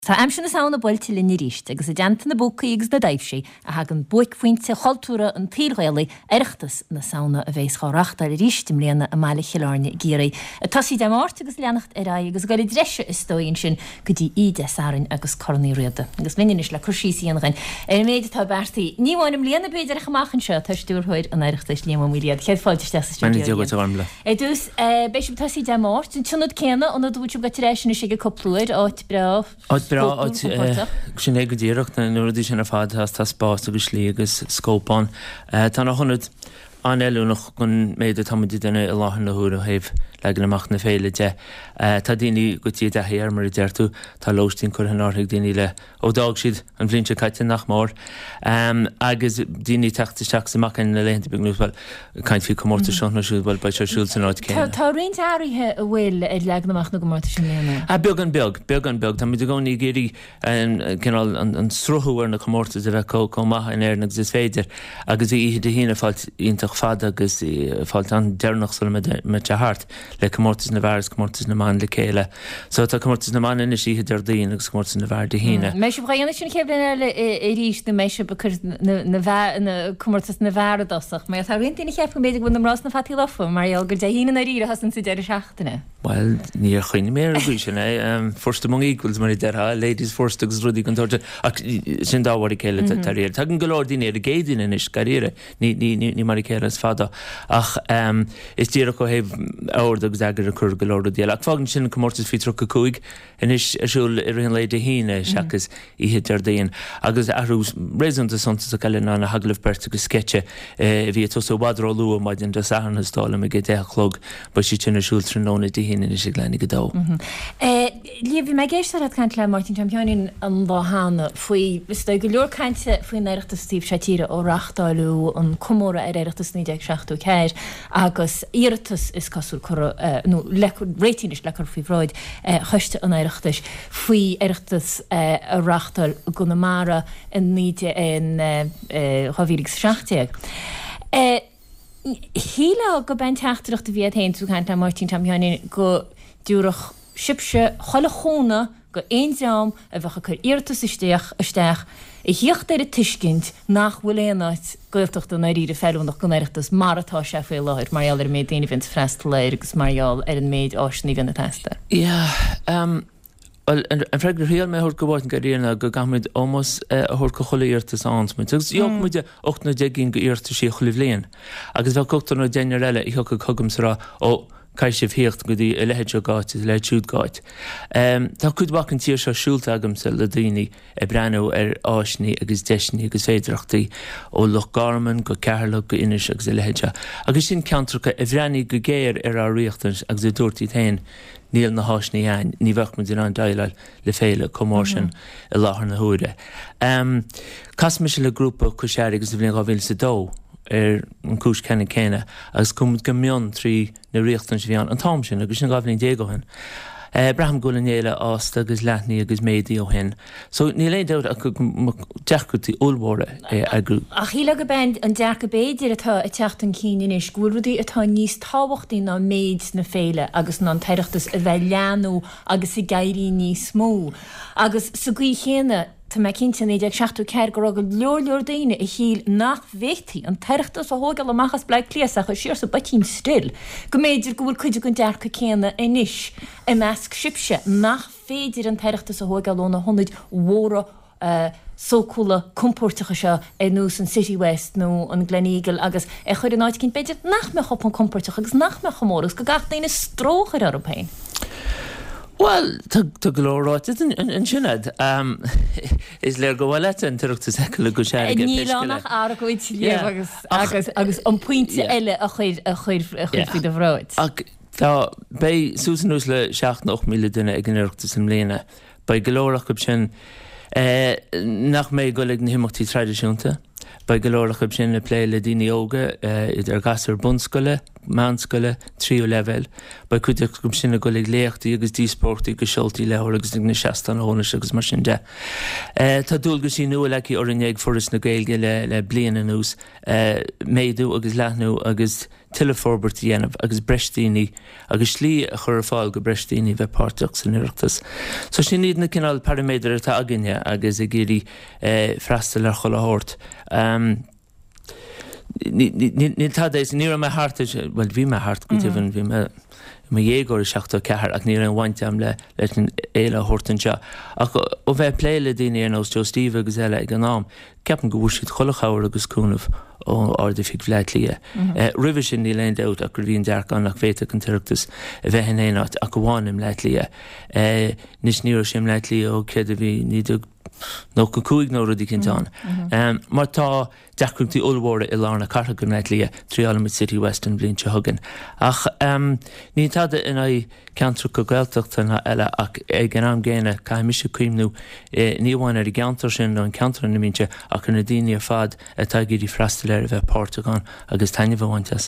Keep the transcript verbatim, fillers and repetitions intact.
Tá am sin na saona boilte linn ríist, agus a deanta na bócaí agus na daimhsí a hagan buic faointe choultúra an tíorghaalaí airachtas na saona a bheits chárachta a ríist im léana a mála chiileáne géirí. A tasí de máirt agus leannacht ar ai agus gaile dreise is dóin sin go dtí ide sarin agus cornaí riada. Agus mininis le chursíí an gin. Er méid tá bertaí níháinm léana beidir a chamachchan seo tá stúrthid an airachtas líam míliad. Chéad fáilte te sa stúdio. É dús béisiú tasí de máirt, an tunad céna an a dúiú go réisina sé go coplúir áit bra. Bra sin é go ddíirecht na nuirí sin ar fad has tá spás agus slí agus scópán. Tá nach chunad an eúnach gon méidir tamidí duna i láthan na húra héh legan amach na féile de. Tá daoine go tí de héar mar i deirtú tá lóistín chur an áthigh daoine le ó dág siad an bhblionse caiite nach mór. Agus daoine teachtasteach samach in na léanta beagnú bhil caiint fiú comórta seán siúil bhil baid siúil san áid céine. Tá réint áirithe a bhfuil ar legan amach na gomórta sin léana. A beag an beag, beag an beag. Tá muid gcóí géirí cinál an sruthúar na comórta a bheith có maitha in airnach is féidir agus í de hína fáilt ionintach fad agus fáilt an dearnach sul me te hart le comórtas na bhars, comórtas na man le céile. So tá comórtas na man ina síhe ar daon agus comórtas na bhar de híine. Meis se bhhaine sin chéblin le i ríist na meise becur na comórtas na bhar dosach, me tá rintína cheap méidir bhn amrás na fatí lofa, mar eall gur de hína na ríre hasan sa deir seachtainna. Well, ní a chuoine mé a bhí sin é first among equals mar i deirtha, ladies first agus rudí an torte sin dáhhair céile taríir. Tá an golóir daine ar a géidirine is garíire ní mar céile as fada. Ach is tíra go héh áir agus agur a chur golóir díal. Ach fágann sin comórtas fi tro cúig inis asúil ar an léide híine seachas ihe ar daon. Agus arús réanta sontas a ceile ná na haglah bert agus sketche bhí tos ó bhadrá lua maid in de sahanna stála me go déchlog ba si sin asúil tróna de híine is i gléinnig go dá. Líomh me géistar at caiint le Martin Championin an láhanana faoi sto go leor caiinte faoin éireachtas Steve Shatíre ó rachtáilú an comóra ar éireachtas ní seachtú céir agus íiritas is cosú nó réitinis lechar faoi bhráid chuiste an éireachtas faoi éireachtas a rachtáil gona mara in níide in chohírig seachteag. Híle go ben teachtarach de bhíad héin tú caiint le Martin Championin go dúrach sibse cholle chóna go éonseam a bheitcha chur íirtas isteach isteach i hiocht ar a tuiscint nach bhfuléanaid goilteach an éirí féúnach go éireachtas maratá sé fé láir marall ar méid daoine bhaint freist léir agus marall ar an méid áisní gan na testa. Ja, um an freigur réal mé thuir go bhhain go réana go gamuid ómas a thuir go chola íirtas ansmuid. Agus íoch muide ocht na deginn go íirtas sí chola bhléon. Agus bheith coachtar na déine eile i thucha chugam sará ó cai sé fíocht go dtí i lehéid gáit is le siúd gáit. Tá chud bhac an tíir seo siúlta agamsa le daoine i breanú ar áisní agus deisní agus féidirachtaí ó Loch Garman go cearla go inis agus i lehéide. Agus sin ceantracha i bhreanaí go géir ar á riachtas agus i dúirtaí tain níl na háisní ein, ní bheith mu an daileil le féile comór sin i láthair na huaire. Cas me se le grúpa chuiséir agus bhíon gáhfuil sa dó ar an cúis cena céine agus cumid go mion trí na riachtan sé bhíán an tám sin agus sin gábhlín déagahin. Braham golanéile ásta agus leithní agus médaí ó hen. So ní léon dóid a deachcutí úlmhóra a grú. A chiile go ben an deach béidir atá a techt an cíine is gúrúdaí atá níos táhachttaí ná méid na féile agus ná teireachtas a bheith leanú agus i gaiirí níos smó. Agus sa gí chéine Tá me cinnte éidir seachtú ceir go go leor leor daine i híl nach bhéchtaí an teireachtas a hógal amachchas bleid cléasach a siar sa batín still. Go méidir go bhfuil chuide gon dearcha céine inis i measc sibse nach féidir an teireachtas a hógalóna honnaid mhóra sócúla compórtacha seo é nús an City West nó an Gleneagle agus é chuir an áid cinn beidir nach me chop an compórtacha agus nach me chomóras go gach daine stróchar Européin. Well, tá glóráit an sinnad is léir go bhile an tuachtas eile go sé Nílánach ára go agus agus agus an puinte eile a chuir a chuir fi de bhráid. Tá bé súsanús le seach nach míle duine ag an iireachtas an mléana. Ba golóireach go sin nach méid go le na himachtaí tradiisiúnta. Ba golóireach go sin le plé le daoine óga idir gasar bunscoile manscoile tríú level, ba chuideach gom sinna go ag léachtaí agus díspórtaí go seoltaí leabhar agus na seastan ónas agus mar sin de. Tá dúlgus sí nua leici orrinnéag foras na Gaeilge le le bliana nús méadú agus leathnú agus tileforbertí dhéanamh agus breistíní agus slí a chur fáil go breistíní bheith páirteach san iireachtas. So sin iad na cinál paraméidir atá aginne agus i géirí freistal ar chula hort. Um, Ní tá éis ní me hart well bhí me hart go tíhann bhí me me dhégóir seachta cethir ach ní an bhaint am le leis an éile hortante. Ach ó bheith pléile daine ar nós Joe Steve agus eile ag an nám, ceapan go bhúr siad cholachair agus cúnamh ó arda fiag bhleid lia. Ribh sin ní leon dát ach gur bhíon dearc annach féite an tuireachtas a bheith in éanacht ach go bháin im leid lia. Nis níor sem leid lia ó céad a bhí níidir nó go cúig nó rudí cintáin. Mar tá deacrúntaí ulhóra i lána cartha go net lia trí Alameda City Western blinte thugan. Ach ní tada in é ceantar go gailteachtainna eile ach ag an am géine caiimiise cuimnú ní bháin ar i geantar sin nó an ceantar na mínte ach na daine ar fad atá gurí freistal ar a bheith páirteáin agus taine bhhaintas.